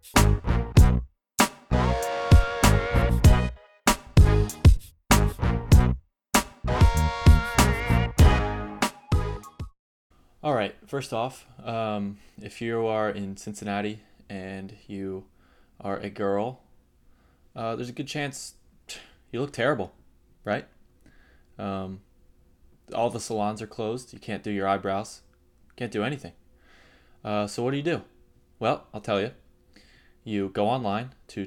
All right, first off, if you are in Cincinnati and you are a girl, there's a good chance you look terrible, right? Um, all the salons are closed. You can't do your eyebrows, can't do anything. So what do? Well, I'll tell you. You go online to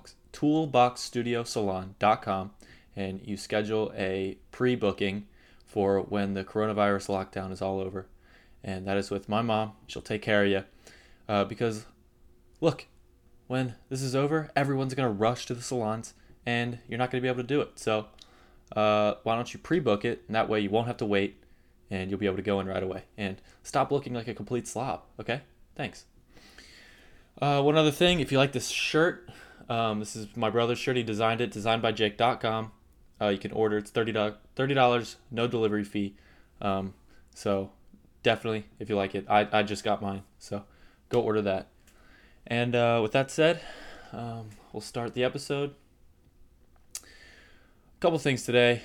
toolboxstudiosalon.com and you schedule a pre-booking for when the coronavirus lockdown is all over. And that is with my mom. She'll take care of you. Because, look, when this is over, everyone's going to rush to the salons and you're not going to be able to do it. So, why don't you pre book it? And that way you won't have to wait and you'll be able to go in right away. And stop looking like a complete slob, okay? Thanks. One other thing, if you like this shirt, this is my brother's shirt. He designed it, designedbyjake.com. You can order. It's $30, no delivery fee. So definitely, if you like it, I just got mine. So go order that. And with that said, we'll start the episode. A couple things today.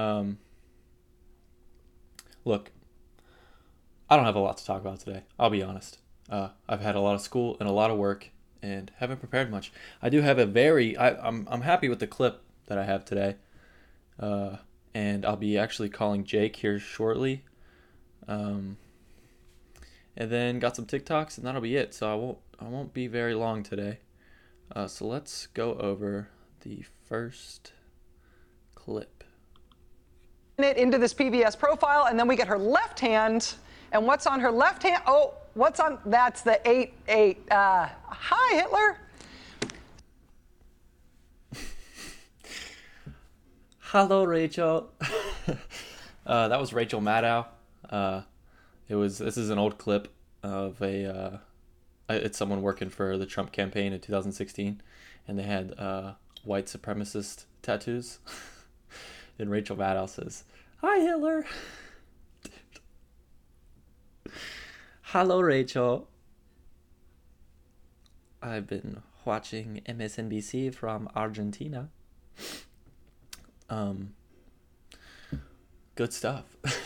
Look, I don't have a lot to talk about today. I'll be honest. I've had a lot of school and a lot of work, and haven't prepared much. I do have a very. I'm happy with the clip that I have today, and I'll be actually calling Jake here shortly. Um, and then got some TikToks, and that'll be it. So I won't be very long today. So let's go over the first clip. It into this PBS profile, and then we get her left hand. And what's on her left hand? Oh, what's on? That's the 8-8. Hi, Hitler. Hello, Rachel. That was Rachel Maddow. This is an old clip of it's someone working for the Trump campaign in 2016, and they had white supremacist tattoos. And Rachel Maddow says, "Hi, Hitler." Hello, Rachel. I've been watching MSNBC from Argentina. Good stuff,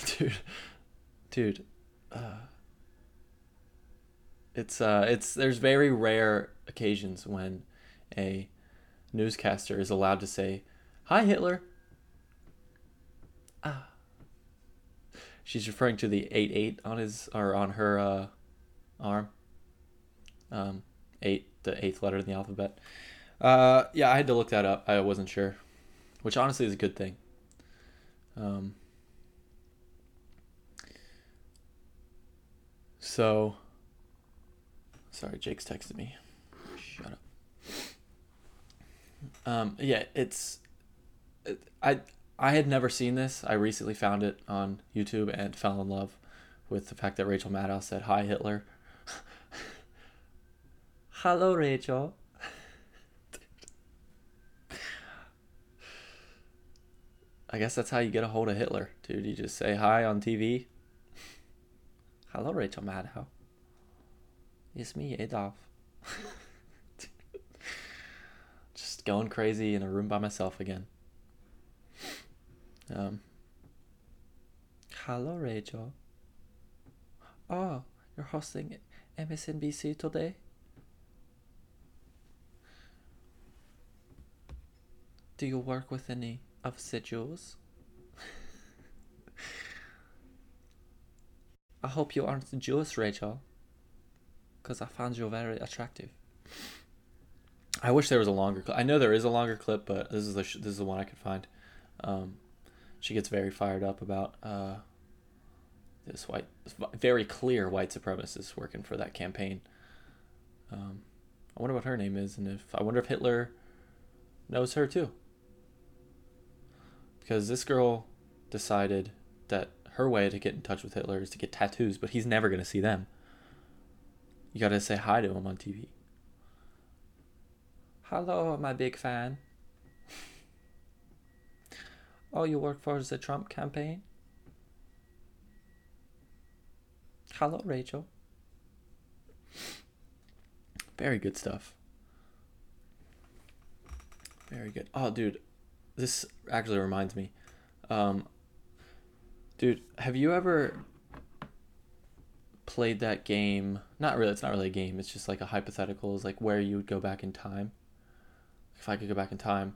dude. It's there's very rare occasions when a newscaster is allowed to say, "Hi, Hitler." She's referring to the 8-8 on his or on her arm. Eight, the eighth letter in the alphabet. Yeah, I had to look that up. I wasn't sure, which honestly is a good thing. So, sorry, Jake's texted me. Shut up. Yeah, I had never seen this. I recently found it on YouTube and fell in love with the fact that Rachel Maddow said, "Hi, Hitler." Hello, Rachel. I guess that's how you get a hold of Hitler, dude. You just say hi on TV. Hello, Rachel Maddow. It's me, Adolf. Just going crazy in a room by myself again. Hello, Rachel. Oh, you're hosting MSNBC today? Do you work with any of the Jews? I hope you aren't Jewish, Rachel, because I found you very attractive. I wish there was a longer clip. I know there is a longer clip, but this is the one I could find. She gets very fired up about this very clear white supremacist working for that campaign. I wonder what her name is, and I wonder if Hitler knows her too. Because this girl decided that her way to get in touch with Hitler is to get tattoos, but he's never going to see them. You got to say hi to him on TV. Hello, my big fan. Oh, you work for the Trump campaign? Hello, Rachel. Very good stuff. Very good. Oh, dude, this actually reminds me. Um, dude, have you ever played that game? Not really. It's not really a game. It's just like a hypothetical. Is like where you would go back in time. If I could go back in time,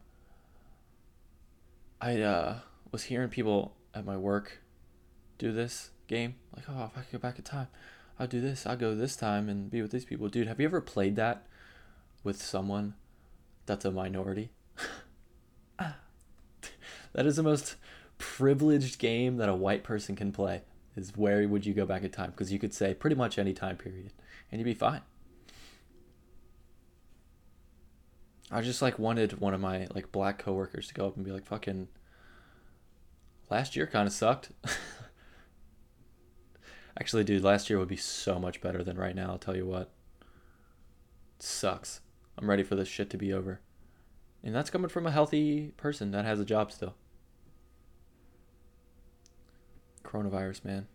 I was hearing people at my work do this game. Like, oh, if I could go back in time, I'll do this. I'll go this time and be with these people. Dude, have you ever played that with someone that's a minority? That is the most privileged game that a white person can play. Is where would you go back in time? Because you could say pretty much any time period, and you'd be fine. I just like wanted one of my like black coworkers to go up and be like, "Fucking last year kind of sucked." Actually, dude, last year would be so much better than right now. I'll tell you what. It sucks. I'm ready for this shit to be over, and that's coming from a healthy person that has a job still. Coronavirus, man.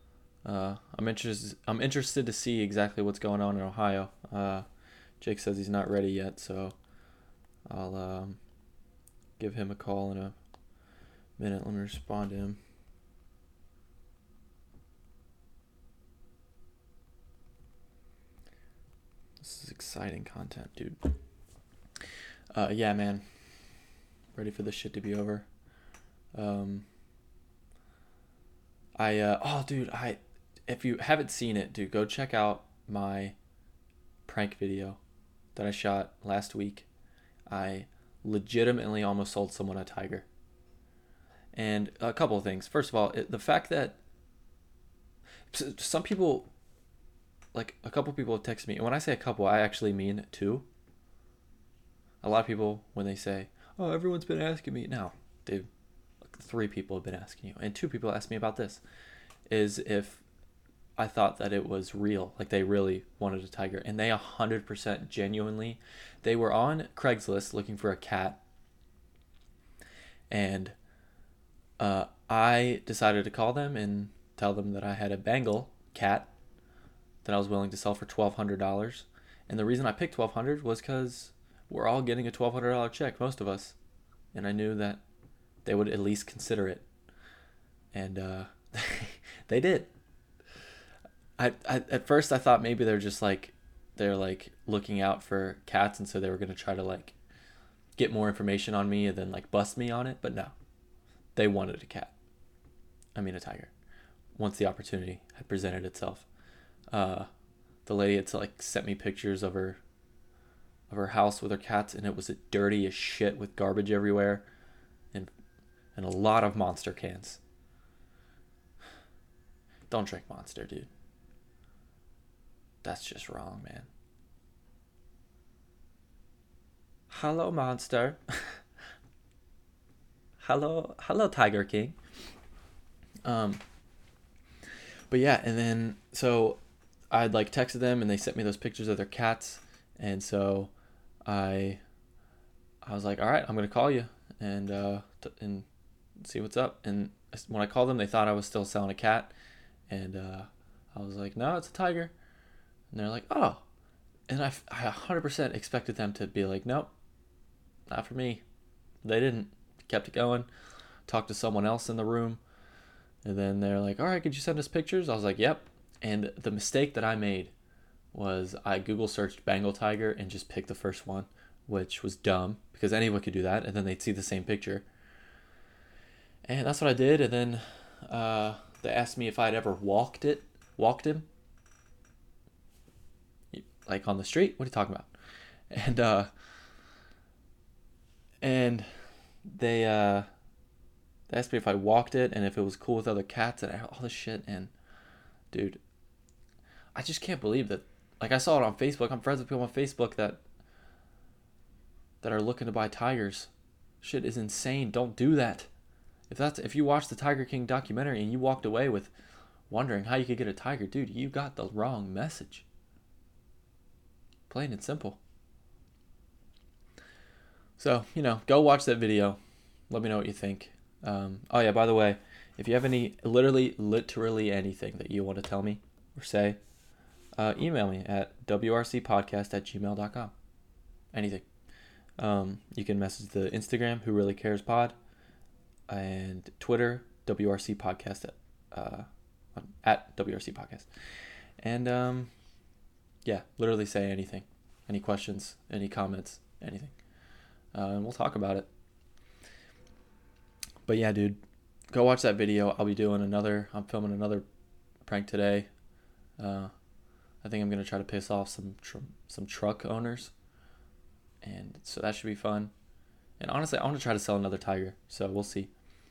I'm interested to see exactly what's going on in Ohio. Jake says he's not ready yet, so I'll give him a call in a minute. Let me respond to him. This is exciting content, dude. Yeah, man. Ready for this shit to be over. If you haven't seen it, dude, go check out my prank video that I shot last week. I legitimately almost sold someone a tiger. And a couple of things. First of all, the fact that some people, like a couple people have texted me, and when I say a couple, I actually mean two. A lot of people, when they say, "Oh, everyone's been asking me," now, dude, like 3 people have been asking you, and 2 people asked me about this, is if I thought that it was real, like they really wanted a tiger, and they 100% genuinely, they were on Craigslist looking for a cat, and I decided to call them and tell them that I had a Bengal cat that I was willing to sell for $1,200, and the reason I picked $1,200 was because we're all getting a $1,200 check, most of us, and I knew that they would at least consider it, and they did. I at first I thought maybe they're like looking out for cats, and so they were gonna try to like get more information on me and then like bust me on it, but no, they wanted a tiger. Once the opportunity had presented itself, the lady had like sent me pictures of her house with her cats, and it was dirty as shit with garbage everywhere, and a lot of Monster cans. Don't drink Monster, dude. That's just wrong, man. Hello, Monster. hello, Tiger King. But yeah, and then so I'd like texted them, and they sent me those pictures of their cats, and so I was like, all right, I'm gonna call you and see what's up. And when I called them, they thought I was still selling a cat, and I was like, no, it's a tiger. And they're like, oh. And I 100% expected them to be like, nope, not for me. They didn't. Kept it going. Talked to someone else in the room. And then they're like, all right, could you send us pictures? I was like, yep. And the mistake that I made was I Google searched Bengal tiger and just picked the first one, which was dumb because anyone could do that. And then they'd see the same picture. And that's what I did. And then they asked me if I'd ever walked him. Like on the street? What are you talking about? And they asked me if I walked it and if it was cool with other cats and all this shit. And dude, I just can't believe that. Like, I saw it on Facebook. I'm friends with people on Facebook that are looking to buy tigers. Shit is insane. Don't do that. If you watched the Tiger King documentary and you walked away with wondering how you could get a tiger, dude, you got the wrong message. Plain and simple. So, go watch that video. Let me know what you think. Oh yeah, by the way, if you have literally anything that you want to tell me or say, email me at wrcpodcast@gmail.com. Anything. You can message the Instagram, Who Really Cares Pod, and Twitter, WRC Podcast at WRC Podcast. And yeah, literally say anything, any questions, any comments, anything, and we'll talk about it. But yeah, dude, go watch that video. I'm filming another prank today. I think I'm gonna try to piss off some truck owners, and so that should be fun. And honestly, I want to try to sell another Tiger, so we'll see.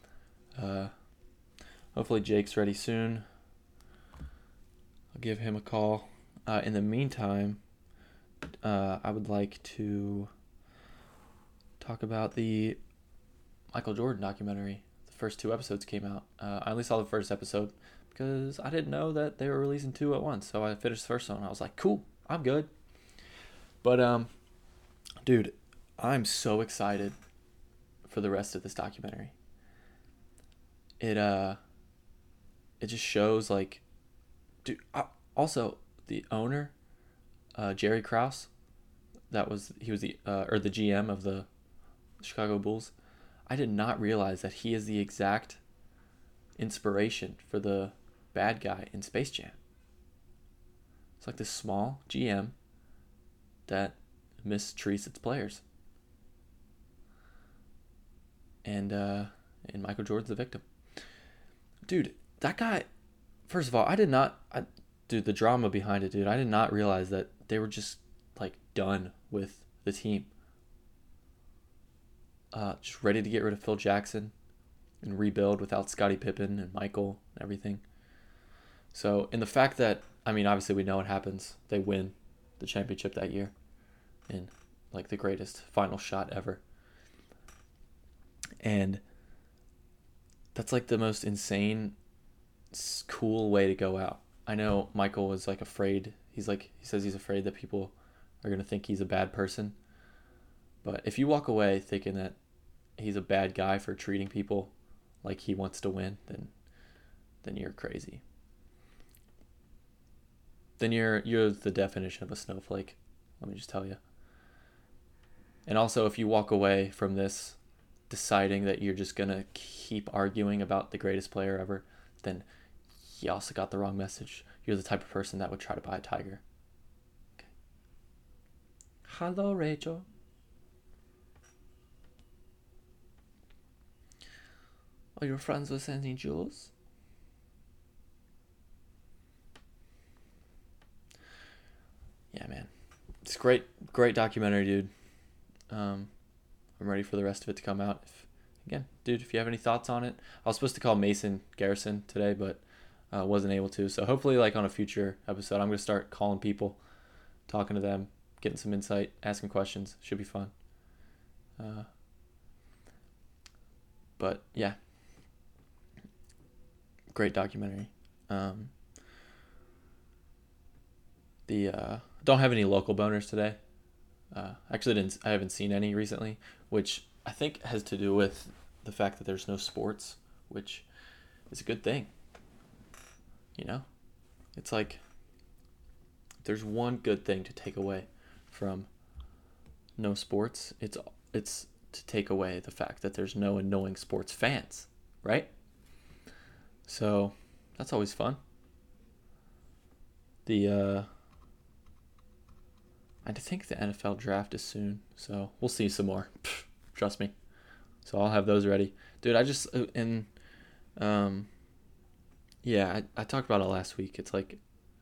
Hopefully Jake's ready soon. I'll give him a call. In the meantime, I would like to talk about the Michael Jordan documentary. The first 2 episodes came out. I only saw the first episode because I didn't know that they were releasing 2 at once. So I finished the first one. I was like, cool, I'm good. But dude, I'm so excited for the rest of this documentary. It just shows like, dude. Also, the owner, Jerry Krause, he was the GM of the Chicago Bulls. I did not realize that he is the exact inspiration for the bad guy in Space Jam. It's like this small GM that mistreats its players. And Michael Jordan's the victim. Dude, that guy, first of all, dude, the drama behind it, dude, I did not realize that they were just, like, done with the team. Just ready to get rid of Phil Jackson and rebuild without Scottie Pippen and Michael and everything. So, in the fact that, I mean, obviously we know what happens. They win the championship that year in, like, the greatest final shot ever. And that's, like, the most insane, cool way to go out. I know Michael was, like, afraid. He says he's afraid that people are going to think he's a bad person. But if you walk away thinking that he's a bad guy for treating people like he wants to win, then you're crazy. Then you're the definition of a snowflake. Let me just tell you. And also, if you walk away from this deciding that you're just going to keep arguing about the greatest player ever, then you also got the wrong message. You're the type of person that would try to buy a Tiger. Okay. Hello, Rachel. Are your friends with Sandy Jules? Yeah, man. It's great documentary, dude. I'm ready for the rest of it to come out. If you have any thoughts on it. I was supposed to call Mason Garrison today, but wasn't able to. So hopefully, like, on a future episode, I'm going to start calling people, talking to them, getting some insight, asking questions. Should be fun. But yeah. Great documentary. Don't have any local boners today. Actually, I haven't seen any recently, which I think has to do with the fact that there's no sports, which is a good thing. You know, it's like there's one good thing to take away from no sports. It's to take away the fact that there's no annoying sports fans, right? So that's always fun. I think the NFL draft is soon, so we'll see some more. Trust me. So I'll have those ready, dude. I talked about it last week. It's like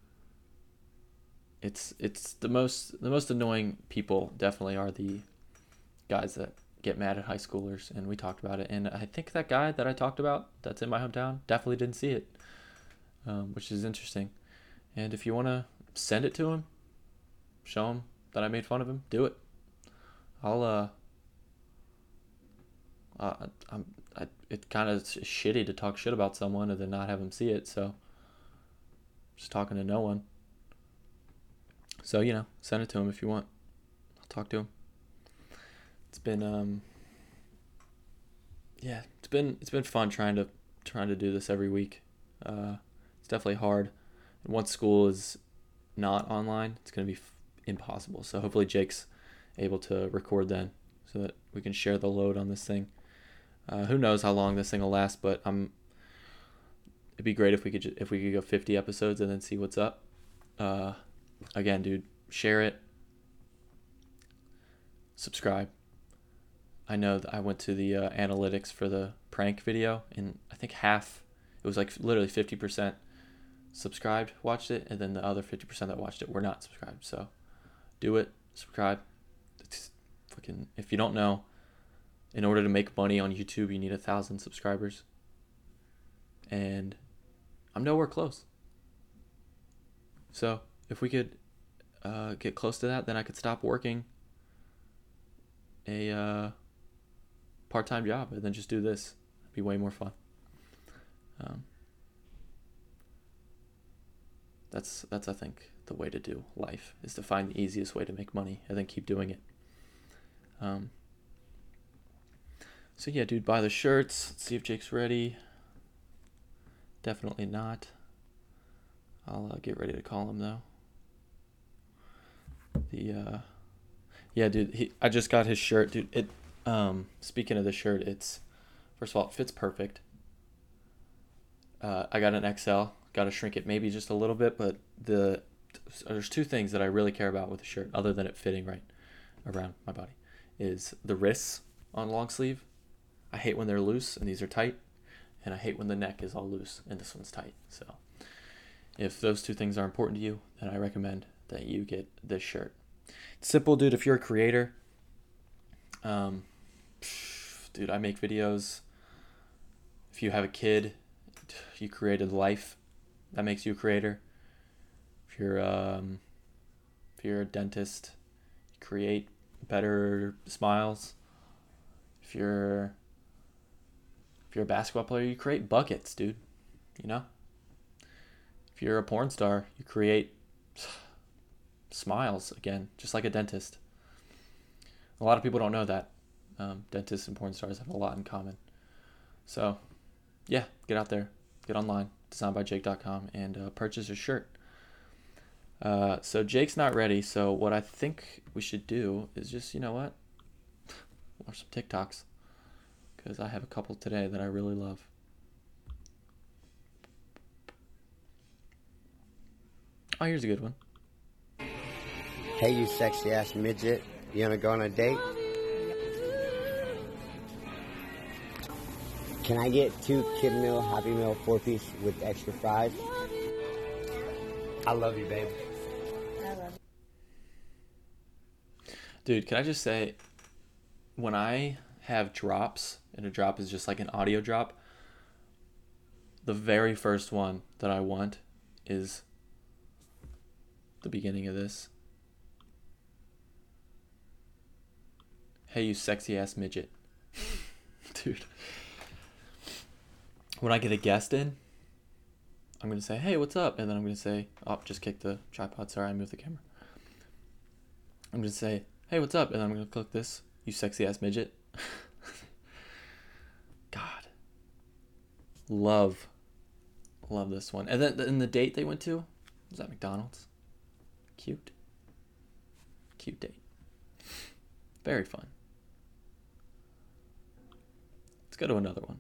it's the most annoying people definitely are the guys that get mad at high schoolers, and we talked about it. And I think that guy that I talked about that's in my hometown definitely didn't see it, which is interesting. And if you want to send it to him, show him that I made fun of him, do it. It's kind of shitty to talk shit about someone and then not have him see it, so just talking to no one. So, send it to him if you want. I'll talk to him. It's been it's been fun trying to do this every week. It's definitely hard. And once school is not online, it's going to be impossible. So hopefully Jake's able to record then, so that we can share the load on this thing. Who knows how long this thing will last, but it'd be great if we could go 50 episodes and then see what's up. Again, dude, share it, subscribe. I know that I went to the analytics for the prank video, and I think it was like literally 50% subscribed, watched it, and then the other 50% that watched it were not subscribed. So do it, subscribe. It's fucking, if you don't know, in order to make money on YouTube, you need 1,000 subscribers. And I'm nowhere close. So if we could get close to that, then I could stop working a part-time job and then just do this. It'd be way more fun. That's I think the way to do life, is to find the easiest way to make money and then keep doing it. So yeah, dude, buy the shirts. Let's see if Jake's ready. Definitely not. I'll get ready to call him though. Yeah, dude, I just got his shirt, dude. Speaking of the shirt, first of all, it fits perfect. I got an XL. Got to shrink it maybe just a little bit, but there's two things that I really care about with the shirt, other than it fitting right around my body, is the wrists on long sleeve. I hate when they're loose and these are tight, and I hate when the neck is all loose and this one's tight. So if those two things are important to you, then I recommend that you get this shirt. It's simple, dude. If you're a creator, dude, I make videos. If you have a kid, you created life. That makes you a creator. If you're a dentist, you create better smiles. If you're a basketball player, you create buckets, dude. You know? If you're a porn star, you create smiles, again, just like a dentist. A lot of people don't know that. Dentists and porn stars have a lot in common. So, yeah, get out there. Get online, designbyjake.com, and purchase a shirt. So Jake's not ready, so what I think we should do is just, you know what? Watch some TikToks. Because I have a couple today that I really love. Oh, here's a good one. Hey, you sexy ass midget. You wanna go on a date? Can I get 2 Kid Meal, Happy Meal, 4-piece with extra fries? I love you, babe. I love you. Dude, can I just say, when I have drops, and a drop is just like an audio drop, the very first one that I want is the beginning of this. Hey, you sexy ass midget. Dude. When I get a guest in, I'm going to say, hey, what's up? And then I'm going to say, oh, just kick the tripod. Sorry, I moved the camera. I'm going to say, hey, what's up? And then I'm going to click this, you sexy ass midget. God. Love this one. And then in the date they went to, was that McDonald's? Cute date. Very fun. Let's go to another one.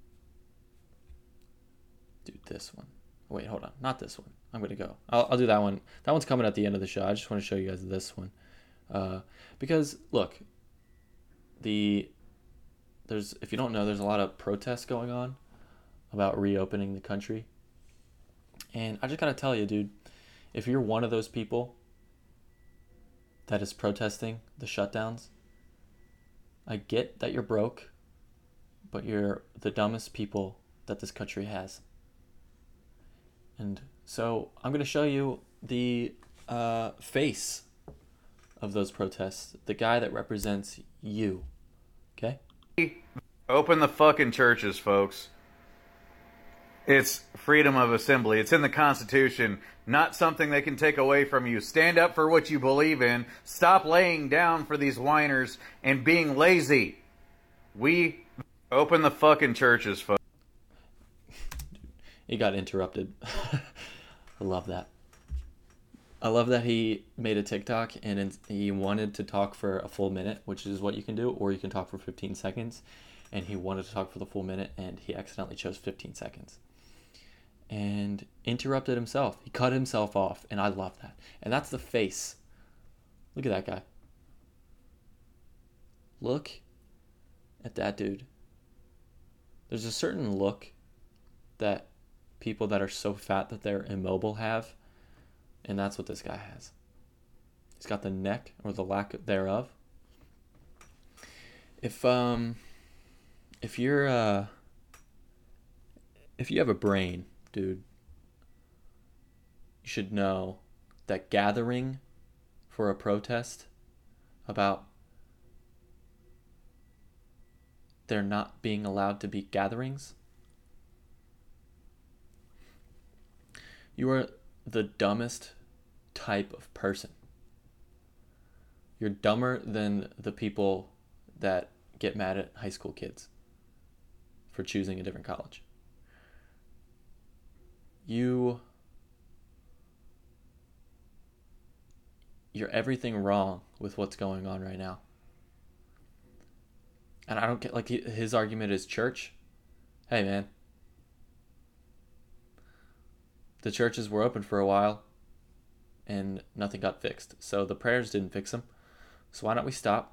Dude, this one. Wait, hold on. Not this one. I'm going to go. I'll do that one. That one's coming at the end of the show. I just want to show you guys this one. Because, look, if you don't know, there's a lot of protests going on about reopening the country. And I just got to tell you, dude, if you're one of those people that is protesting the shutdowns, I get that you're broke, but you're the dumbest people that this country has. And so I'm going to show you the face of those protests, the guy that represents you. Okay? Open the fucking churches, folks. It's freedom of assembly. It's in the Constitution, not something they can take away from you. Stand up for what you believe in. Stop laying down for these whiners and being lazy. We open the fucking churches, folks. He got interrupted. I love that. I love that he made a TikTok and he wanted to talk for a full minute, which is what you can do, or you can talk for 15 seconds. And he wanted to talk for the full minute, and he accidentally chose 15 seconds. And interrupted himself. He cut himself off, and I love that. And that's the face. Look at that guy. Look at that dude. There's a certain look that people that are so fat that they're immobile have, and that's what this guy has. He's got the neck, or the lack thereof. If you have a brain, dude, you should know that gathering for a protest about there not being allowed to be gatherings, you are the dumbest type of person. You're dumber than the people that get mad at high school kids for choosing a different college. You're everything wrong with what's going on right now. And I don't get, like, his argument is church. Hey, man. The churches were open for a while and nothing got fixed. So the prayers didn't fix them. So why don't we stop?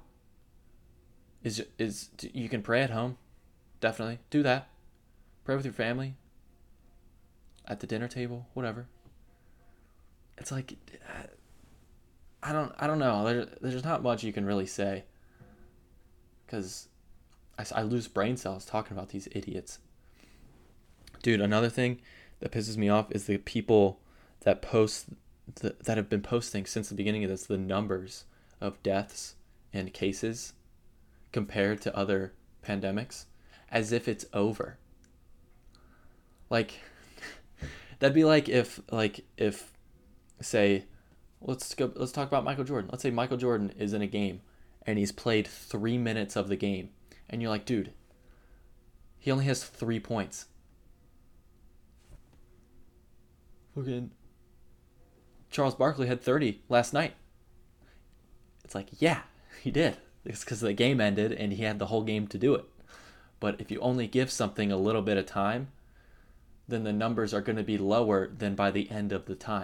You can pray at home. Definitely. Do that. Pray with your family. At the dinner table, whatever. It's like, I don't know. There's not much you can really say. Because I lose brain cells talking about these idiots. Dude, another thing that pisses me off is the people that that have been posting since the beginning of this, the numbers of deaths and cases compared to other pandemics, as if it's over. Like, that'd be like if say, let's talk about Michael Jordan. Let's say Michael Jordan is in a game and he's played 3 minutes of the game, and you're like, dude, he only has 3 points. Fucking Charles Barkley had 30 last night. It's like, yeah, he did. It's because the game ended and he had the whole game to do it. But if you only give something a little bit of time, then the numbers are going to be lower than by the end of the time.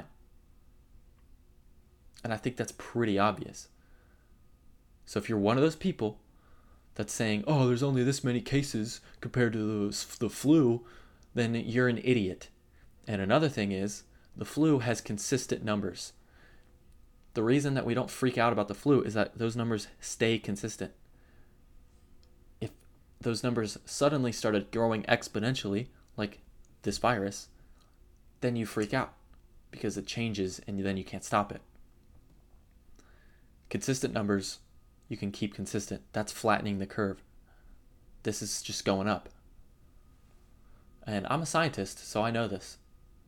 And I think that's pretty obvious. So if you're one of those people that's saying, oh, there's only this many cases compared to the flu, then you're an idiot. And another thing is, the flu has consistent numbers. The reason that we don't freak out about the flu is that those numbers stay consistent. If those numbers suddenly started growing exponentially, like this virus, then you freak out because it changes and then you can't stop it. Consistent numbers, you can keep consistent. That's flattening the curve. This is just going up. And I'm a scientist, so I know this.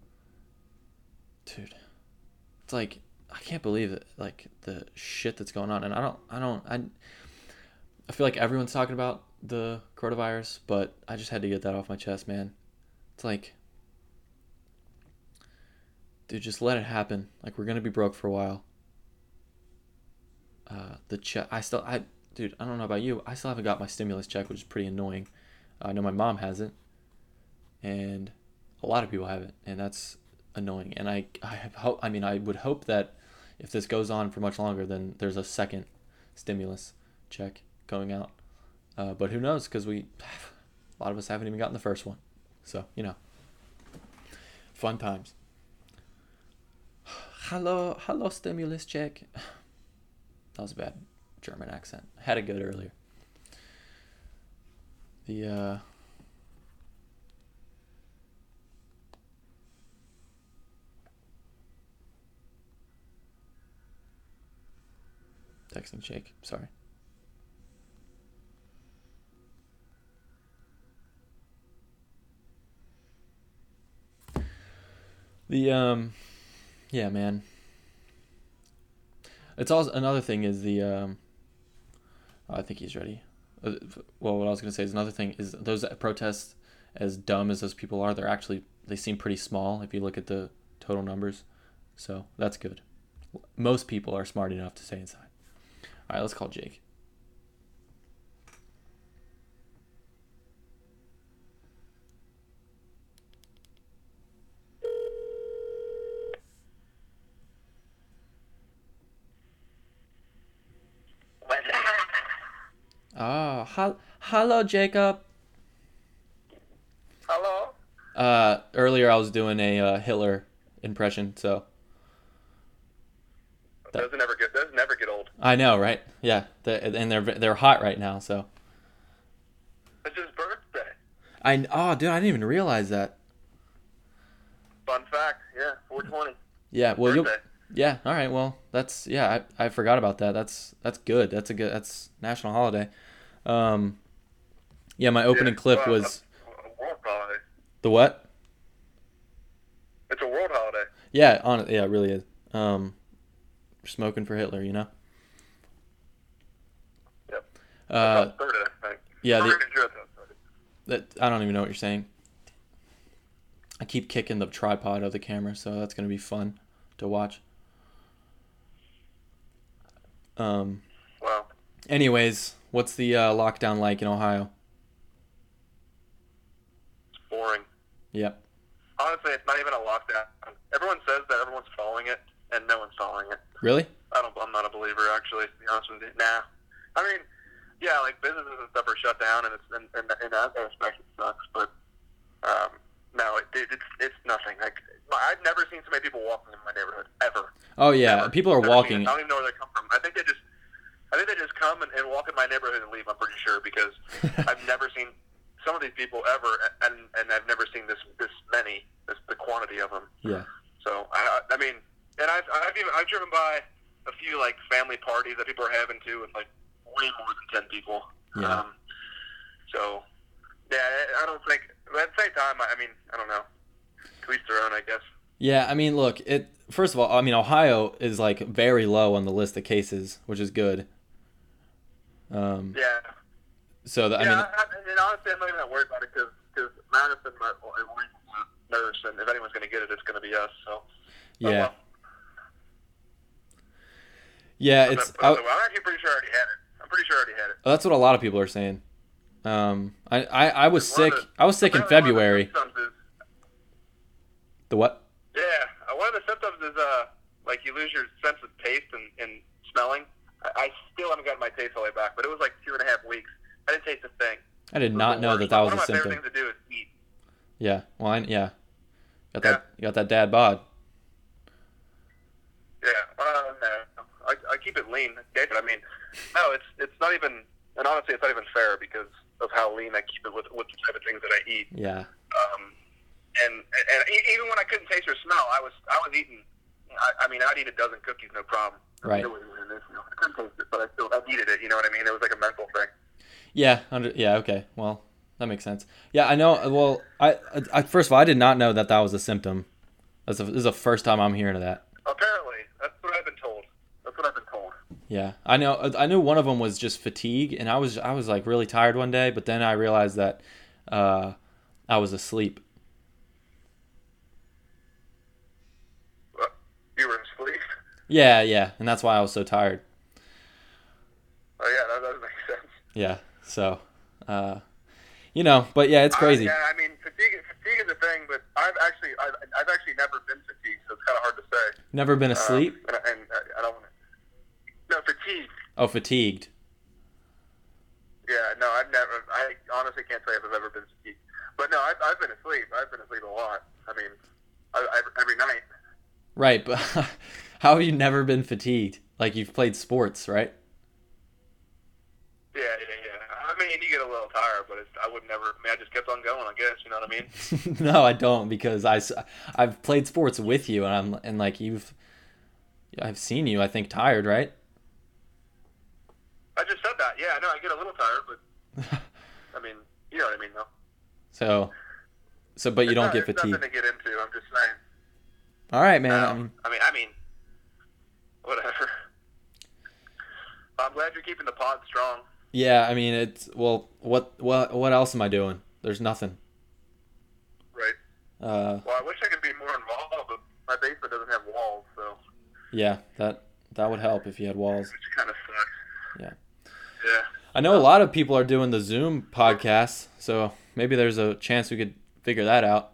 Dude, it's like, I can't believe it, like, the shit that's going on. And I feel like everyone's talking about the coronavirus, but I just had to get that off my chest, man. It's like, dude, just let it happen. Like, we're gonna be broke for a while. Dude, I don't know about you. I still haven't got my stimulus check, which is pretty annoying. I know my mom hasn't, and a lot of people haven't, and that's annoying. And I would hope that if this goes on for much longer, then there's a second stimulus check going out. But who knows? Because a lot of us haven't even gotten the first one. So, fun times. Hello, stimulus check. That was a bad German accent. I had it good earlier. Texting Jake, sorry. Yeah, man. It's also, another thing is I think he's ready. Well, what I was going to say is another thing is those protests, as dumb as those people are, they seem pretty small if you look at the total numbers. So that's good. most people are smart enough to stay inside. All right, let's call Jake. Oh, hello, Jacob. Hello? Earlier I was doing a Hitler impression, so Those never get old. I know, right? Yeah, and they're hot right now, so. It's his birthday. Oh, dude, I didn't even realize that. Fun fact, yeah, 420. Yeah, well, Birthday. yeah, all right, well, that's I forgot about that. That's good. That's national holiday. Yeah, my opening clip well, was a world holiday. the what? It's a world holiday. Yeah, yeah, it really is. Smoking for Hitler, you know. Yep. Uh, That's Thursday, I think. yeah, Pretty sure that's Thursday. I don't even know what you're saying. I keep kicking the tripod of the camera, so that's gonna be fun to watch. Well, Anyways, what's the lockdown like in Ohio? it's boring. Yep. Honestly, it's not even a lockdown. Everyone says that everyone's following it, and no one's following it. Really? I'm not a believer, actually, to be honest with you. Nah. I mean, yeah, like businesses and stuff are shut down, and in that aspect it sucks. But no, it's nothing. Like I've never seen so many people walking in my neighborhood ever. Oh yeah, Never. people are Never walking. seen it. I don't even know where they come from. I think they just come and walk in my neighborhood and leave. I'm pretty sure because I've never seen some of these people ever, and I've never seen this many, the quantity of them. Yeah. So I mean, and I've driven by a few like family parties that people are having too, with like way more than 10 people. Yeah. So yeah, I don't think. But at the same time, I mean, I don't know. To each their own, I guess. Yeah, I mean, look, first of all, I mean, Ohio is like very low on the list of cases, which is good. Yeah. So And I mean, honestly, I'm not even that worried about it because Madison, my nurse, and if anyone's going to get it, it's going to be us. So. yeah. Oh, well. Yeah, it's. I'm actually pretty sure I already had it. I'm pretty sure I already had it. That's what a lot of people are saying. I was sick. One of I was sick in apparently one of the February. symptoms is- The what? Yeah, one of the symptoms is like you lose your sense of taste and smelling. I still haven't gotten my taste all the way back, but it was like 2.5 weeks. I didn't taste a thing. I did not know that was One a of my symptom. favorite things to do is eat. Yeah. Well, yeah. You got that dad bod. Yeah, no, I keep it lean, David. I mean, no, it's not even, and honestly, it's not even fair because of how lean I keep it with the type of things that I eat. Yeah. And even when I couldn't taste or smell, I was eating. I mean, I'd eat a dozen cookies, no problem. Right. I couldn't taste it, but I needed it. You know what I mean? It was like a mental thing. Yeah. Yeah. Okay. Well, that makes sense. Yeah, I know. Well, I first of all, I did not know that was a symptom. This is the first time I'm hearing of that. Apparently, that's what I've been told. Yeah, I know. I knew one of them was just fatigue, and I was like really tired one day, but then I realized that I was asleep. You were asleep? Yeah, and that's why I was so tired. Oh yeah, that does make sense. Yeah, so, but yeah, it's crazy. Yeah, I mean, fatigue is a thing, but I've actually never been fatigued, so it's kind of hard to say. Never been asleep? And I don't want to. No, fatigued. Oh, fatigued. Yeah, no, I've never. I honestly can't say if I've ever been fatigued. But no, I've been asleep. I've been asleep a lot. I mean, every night. Right, but how have you never been fatigued? Like you've played sports, right? Yeah. I mean, you get a little tired, but I would never. I mean, I just kept on going. I guess you know what I mean. No, I don't because I've played sports with you, and I've seen you. I think tired, right? I just said that. Yeah, I know. I get a little tired, but I mean, you know what I mean, though. So, but you don't get it's fatigued. Nothing to get into. I'm just saying. All right, man. I mean, whatever. I'm glad you're keeping the pod strong. Yeah, I mean it's what else am I doing? There's nothing. Right. Well, I wish I could be more involved, but my basement doesn't have walls, so. Yeah, that would help if you had walls. which kind of sucks. Yeah. Yeah. I know a lot of people are doing the Zoom podcasts, so maybe there's a chance we could figure that out.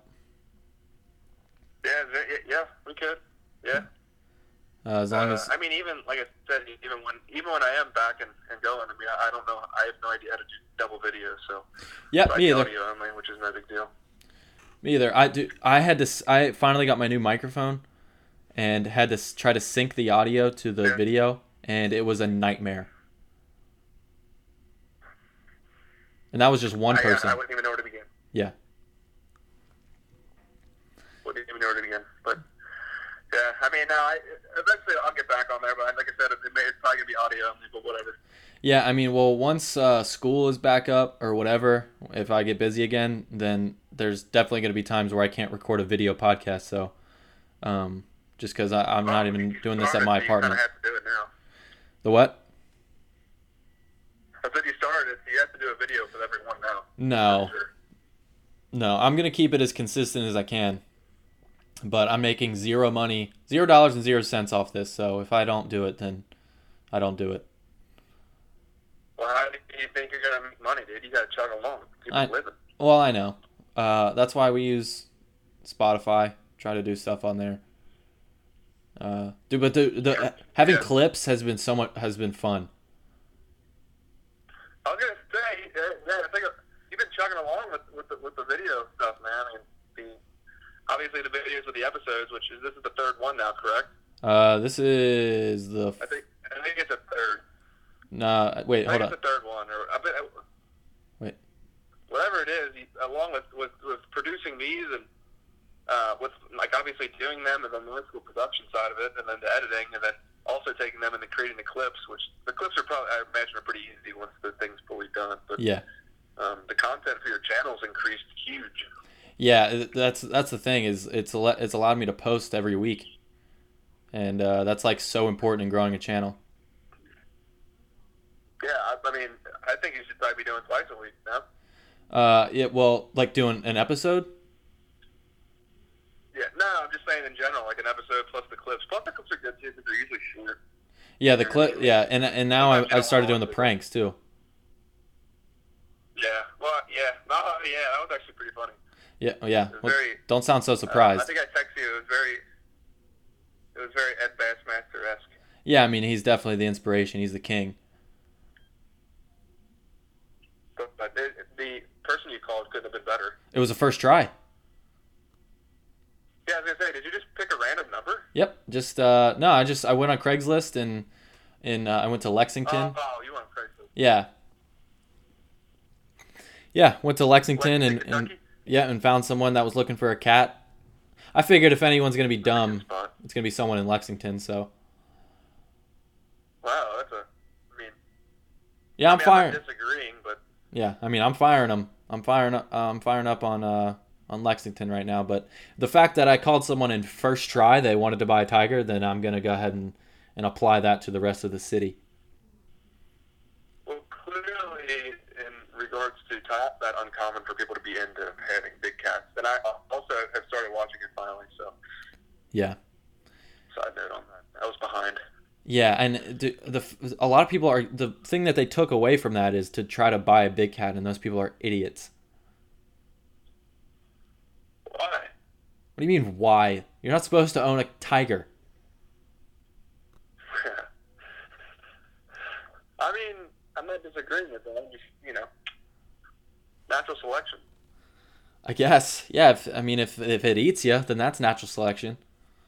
Yeah, we could. Yeah. As long as I mean, even like I said, even when I am back and going, I mean, I don't know. I have no idea how to do double video, so yeah, I me do either. audio only, which is no big deal. Me either. I finally got my new microphone, and had to try to sync the audio to the Yeah. video, and it was a nightmare. And that was just one person. I wouldn't even know where to begin. Yeah. Wouldn't even know where to begin. But yeah, I mean, eventually I'll get back on there. But like I said, it's probably gonna be audio only, but whatever. Yeah, I mean, well, once school is back up or whatever, if I get busy again, then there's definitely going to be times where I can't record a video podcast. So, just because I'm not even doing this at my apartment. You have to do it now. The what? I said you started it. You have to do a video for everyone now. No. For sure. No, I'm going to keep it as consistent as I can. But I'm making $0 off this. So if I don't do it, then I don't do it. Well, how do you think you're gonna make money, dude? You gotta chug along. Keep living. Well, I know. That's why we use Spotify. Try to do stuff on there. Dude, but having clips has been fun. I was gonna say, yeah, I think you've been chugging along with the video stuff, man. I mean, obviously the videos with the episodes, this is the third one now, correct? This is the. I think it's a third. Nah, wait, hold on. I think it's the third one, Wait. Whatever it is, along with producing these and with like obviously doing them and then the musical production side of it, and then the editing, and then also taking them and then creating the clips, which the clips are probably, I imagine, are pretty easy once the thing's fully done. But yeah, the content for your channel's increased huge. Yeah, that's the thing is it's allowed me to post every week, and that's like so important in growing a channel. Yeah, I mean, I think you should probably be doing twice a week now. Yeah, well, like doing an episode. Yeah, no, I'm just saying in general, like an episode plus the clips. Plus the clips are good too because they're usually short. Yeah, the clip. Yeah, and now I started doing the pranks too. Yeah, well, yeah, no, yeah, that was actually pretty funny. Yeah, yeah. Well, very, don't sound so surprised. I think I texted you. It was very Ed Bassmaster-esque. Yeah, I mean, he's definitely the inspiration. He's the king. But the person you called couldn't have been better. It was the first try. Yeah, I was gonna say, did you just pick a random number? Yep. Just no, I went on Craigslist and I went to Lexington. Oh, you went on Craigslist. Yeah. Yeah, went to Lexington and found someone that was looking for a cat. I figured if anyone's gonna be dumb, it's gonna be someone in Lexington. So. Wow, that's I mean. Yeah, I'm firing. I'm not disagreeing, but. Yeah, I mean, I'm firing them. I'm firing up on Lexington right now. But the fact that I called someone in first try, they wanted to buy a tiger, then I'm gonna go ahead and apply that to the rest of the city. Well, clearly, in regards to that uncommon for people to be into having big cats, and I also have started watching it finally. So. Yeah. Side note on that, I was behind. Yeah, and a lot of people are, the thing that they took away from that is to try to buy a big cat, and those people are idiots. Why? What do you mean, why? You're not supposed to own a tiger. I mean, I'm not disagreeing with that. I'm just, natural selection. I guess. Yeah, if it eats you, then that's natural selection.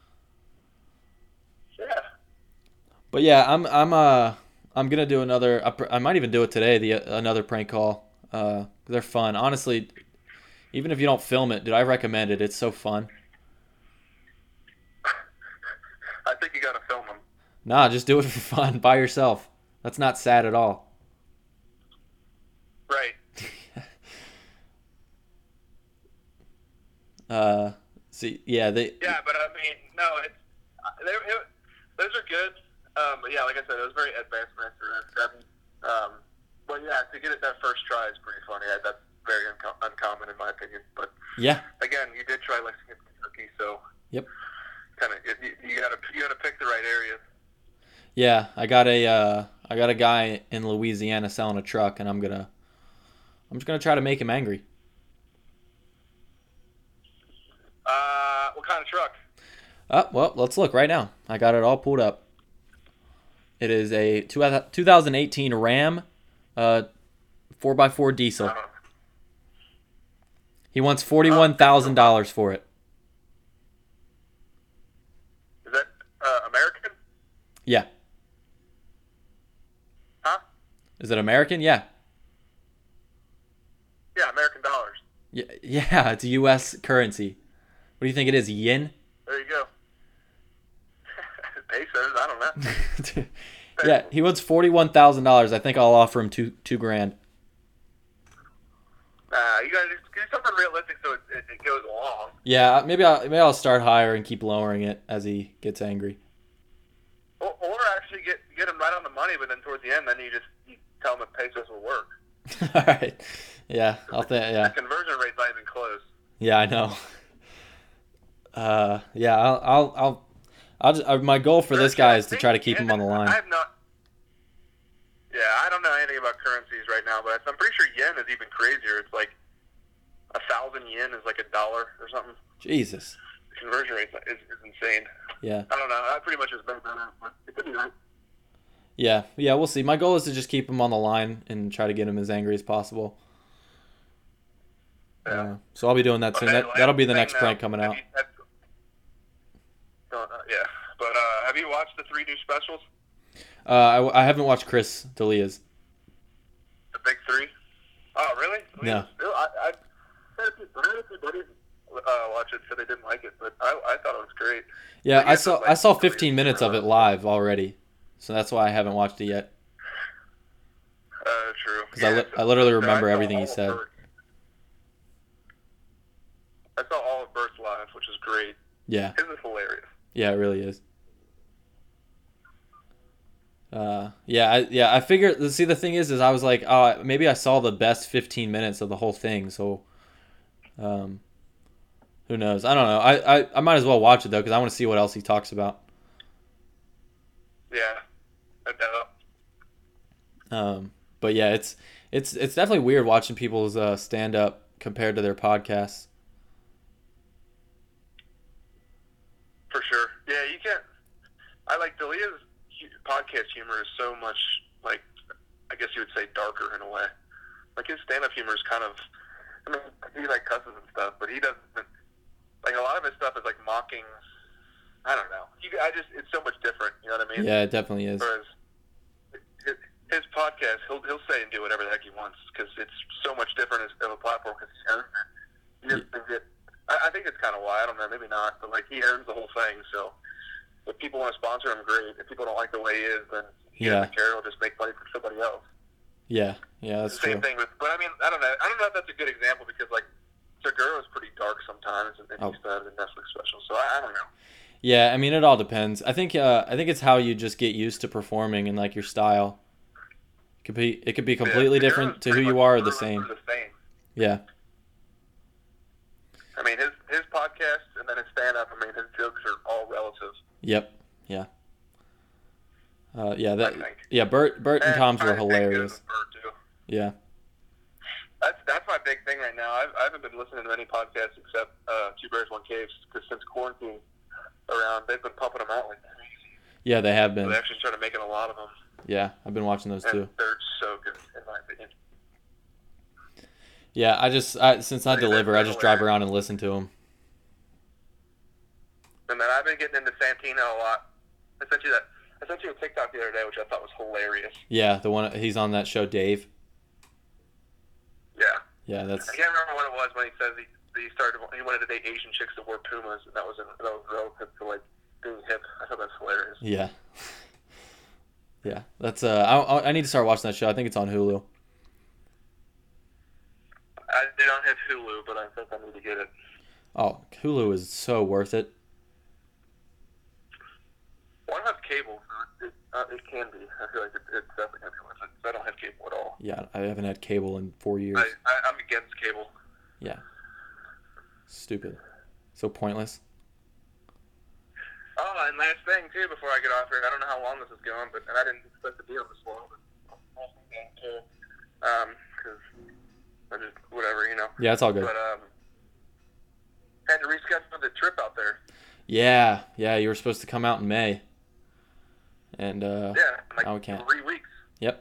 Yeah. But yeah, I'm gonna do another. I might even do it today. Another prank call. They're fun. Honestly, even if you don't film it, dude, I recommend it. It's so fun. I think you gotta film them. Nah, just do it for fun by yourself. That's not sad at all. Right. See, yeah, Yeah, but I mean, no, those are good. But yeah, like I said, it was very Ed Bassmaster. But yeah, to get it that first try is pretty funny. That's very uncommon in my opinion. But yeah, again, you did try Lexington, Kentucky, so yep. Kind of, you gotta pick the right areas. Yeah, I got a guy in Louisiana selling a truck, and I'm just gonna try to make him angry. What kind of truck? Well, let's look right now. I got it all pulled up. It is a 2018 Ram 4x4 diesel. He wants $41,000 for it. Is that American? Yeah. Huh? Is it American? Yeah. Yeah, American dollars. Yeah, it's U.S. currency. What do you think it is? Yen? There you go. Pesos, I don't know. Yeah, he wants $41,000. I think I'll offer him $2,000. You gotta do something realistic so it goes along. Yeah, maybe I'll start higher and keep lowering it as he gets angry. Or actually get him right on the money, but then towards the end, then you tell him if pesos will work. All right. Yeah, The conversion rate's not even close. Yeah, I know. Yeah, I'll just, my goal for this guy is to try to keep him on the line. I don't know anything about currencies right now, but I'm pretty sure yen is even crazier. It's like 1,000 yen is like $1 or something. Jesus. The conversion rate is insane. Yeah. I don't know. I pretty much just been done, but it could be right. Yeah, we'll see. My goal is to just keep him on the line and try to get him as angry as possible. Yeah. So I'll be doing that soon. That'll be the next prank coming out. Yeah, but have you watched the 3 new specials? I haven't watched Chris D'Elia's. The big 3? Oh, really? No. I had a few buddies watch it, so they didn't like it, but I thought it was great. Yeah, I saw 15 minutes of it live already, so that's why I haven't watched it yet. True. Because I literally remember everything he said. I saw all of Bert's live, which is great. Yeah. His is hilarious. Yeah, it really is. I figured. See, the thing is I was like, oh, maybe I saw the best 15 minutes of the whole thing. So, who knows? I don't know. I might as well watch it though because I want to see what else he talks about. Yeah, I know. But yeah, it's definitely weird watching people's stand up compared to their podcasts. For sure. Yeah, you can't. I like D'Elia's podcast humor is so much, like, I guess you would say darker in a way. Like, his stand-up humor is kind of, I mean, he, like, cusses and stuff, but he doesn't, like, a lot of his stuff is, like, mocking, I don't know. It's so much different, you know what I mean? Yeah, it definitely is. Whereas his podcast, he'll say and do whatever the heck he wants, because it's so much different of a platform, because he owns it. I think it's kind of why, I don't know, maybe not, but, like, he owns the whole thing, so if people want to sponsor him, great. If people don't like the way he is, then he doesn't care. He'll just make money for somebody else. Yeah, that's true. Same thing with, but I mean, I don't know if that's a good example because, like, Segura is pretty dark sometimes, and he used to have the Netflix special, so I don't know. Yeah, I mean, it all depends. I think it's how you just get used to performing and, like, your style. It could be completely different to who you are or the same. Yeah. I mean, his podcast and then his stand-up, I mean, his jokes are all relative. Yep. Yeah. Bert and Tom's were hilarious. Bert too. Yeah. That's my big thing right now. I haven't been listening to any podcasts except Two Bears, One Cave, because since quarantine around, they've been pumping them out like crazy. Yeah, they have been. So they actually started making a lot of them. Yeah, I've been watching those too. They're so good, in my opinion. Yeah, since I deliver, I just drive around and listen to them. And then I've been getting into Santino a lot. I sent you a TikTok the other day, which I thought was hilarious. Yeah, the one he's on that show, Dave. Yeah. Yeah, that's. I can't remember what it was when he says he wanted to date Asian chicks that wore Pumas, and that was relative to like being hip. I thought that's hilarious. Yeah. Yeah, that's. I need to start watching that show. I think it's on Hulu. I don't have Hulu, but I think I need to get it. Oh, Hulu is so worth it. Well, I don't have cable. It can be. I feel like it's definitely going to be worth it. I don't have cable at all. Yeah, I haven't had cable in 4 years. I'm against cable. Yeah. Stupid. So pointless. Oh, And last thing, too, before I get off here, I don't know how long this is going, and I didn't expect to be on this long, but because I just, whatever, you know. Yeah, it's all good. But, had to reschedule the trip out there. Yeah, you were supposed to come out in May. And, Yeah, like now we can't. 3 weeks. Yep.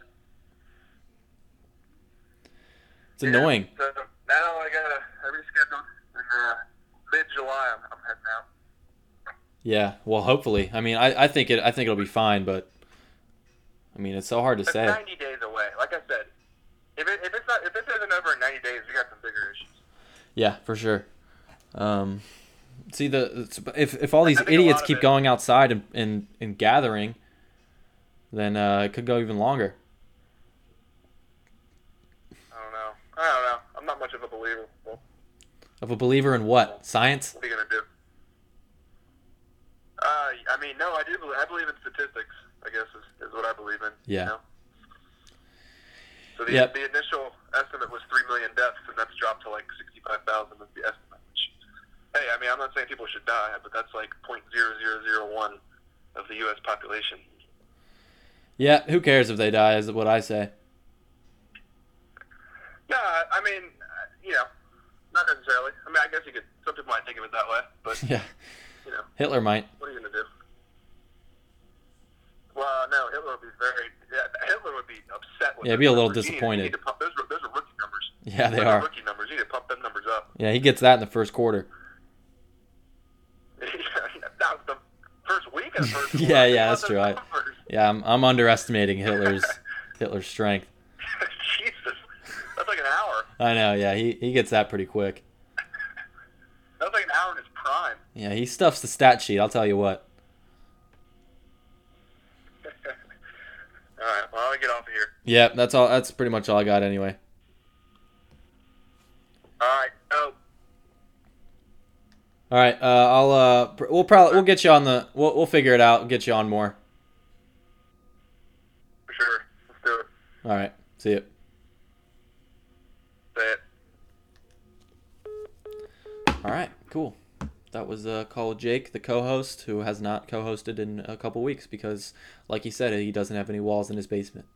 It's annoying. So now I rescheduled in mid-July. I'm heading out. Yeah, well, hopefully. I mean, I think it'll be fine, but I mean, it's so hard to It's say. 90 days away. Like I said, if this isn't over in 90 days, we got some bigger issues. Yeah, for sure. See, if all these I think a idiots lot of keep it- going outside and gathering, then it could go even longer. I don't know. I'm not much of a believer. Well, Of a believer in what? Science? what are you gonna do? I mean, no, I do. I believe in statistics. I guess is what I believe in. Yeah. You know? So the Yep. the initial estimate was 3 million deaths, and that's dropped to like 65,000 is the estimate. Which, hey, I mean, I'm not saying people should die, but that's like 0.0001 of the U.S. population. Yeah, who cares if they die, is what I say. No, I mean, you know, not necessarily. I mean, I guess some people might think of it that way, but, Yeah, you know, Hitler might. what are you going to do? Well, no, Hitler would be upset with Yeah, this be a little number. disappointed. You need to pump, those are rookie numbers. Yeah, they Those are. rookie numbers. You need to pump them numbers up. Yeah, he gets that in the first quarter. That was the first week of the first quarter. Yeah, that's true. Numbers. Yeah, I'm underestimating Hitler's strength. Jesus. That's like an hour. I know. Yeah, he gets that pretty quick. That's like an hour in his prime. Yeah, he stuffs the stat sheet. I'll tell you what. All right, well, I'll get off of here. Yeah, that's all. That's pretty much all I got anyway. All right. Oh, All right. We'll get you on the. We'll figure it out. Get you on more. for sure. Let's do it. All right. See you. Say it. All right. Cool. That was Call of Jake, the co-host, who has not co-hosted in a couple weeks because, like he said, he doesn't have any walls in his basement.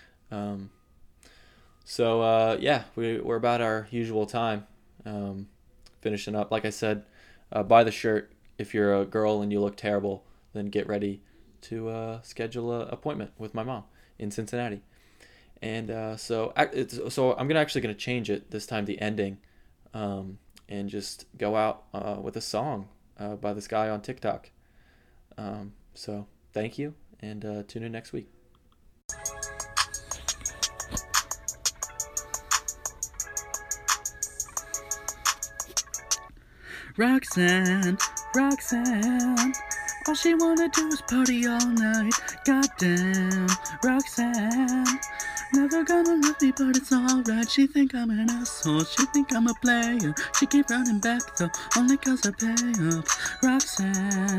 Yeah, we're about our usual time. Finishing up. Like I said, buy the shirt. If you're a girl and you look terrible, then get ready to schedule an appointment with my mom in Cincinnati. And so I'm actually gonna change it this time, the ending, and just go out with a song by this guy on TikTok. So thank you, and tune in next week. Roxanne, all she wanna do is party all night. Goddamn, Roxanne, never gonna love me, but it's alright. She think I'm an asshole, she think I'm a player. She keep running back though, only cause I pay up. Roxanne,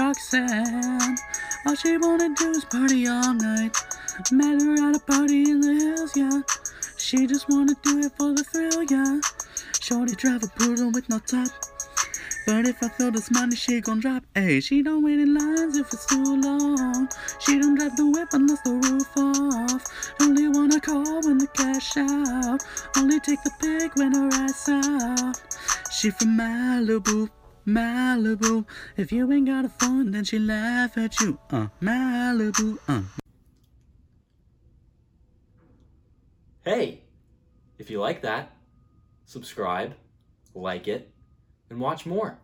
all she wanna do is party all night. Met her at a party in the hills, yeah. She just wanna do it for the thrill, yeah. Shorty drive a poodle with no top. But if I throw this money, she gon' drop. Ayy, she don't wait in lines if it's too long. She don't drive the whip unless the roof off. Only wanna call when the cash out. Only take the pic when her ass out. She from Malibu. If you ain't got a phone, then she laugh at you. Malibu. Hey, if you like that, subscribe, like it, and watch more.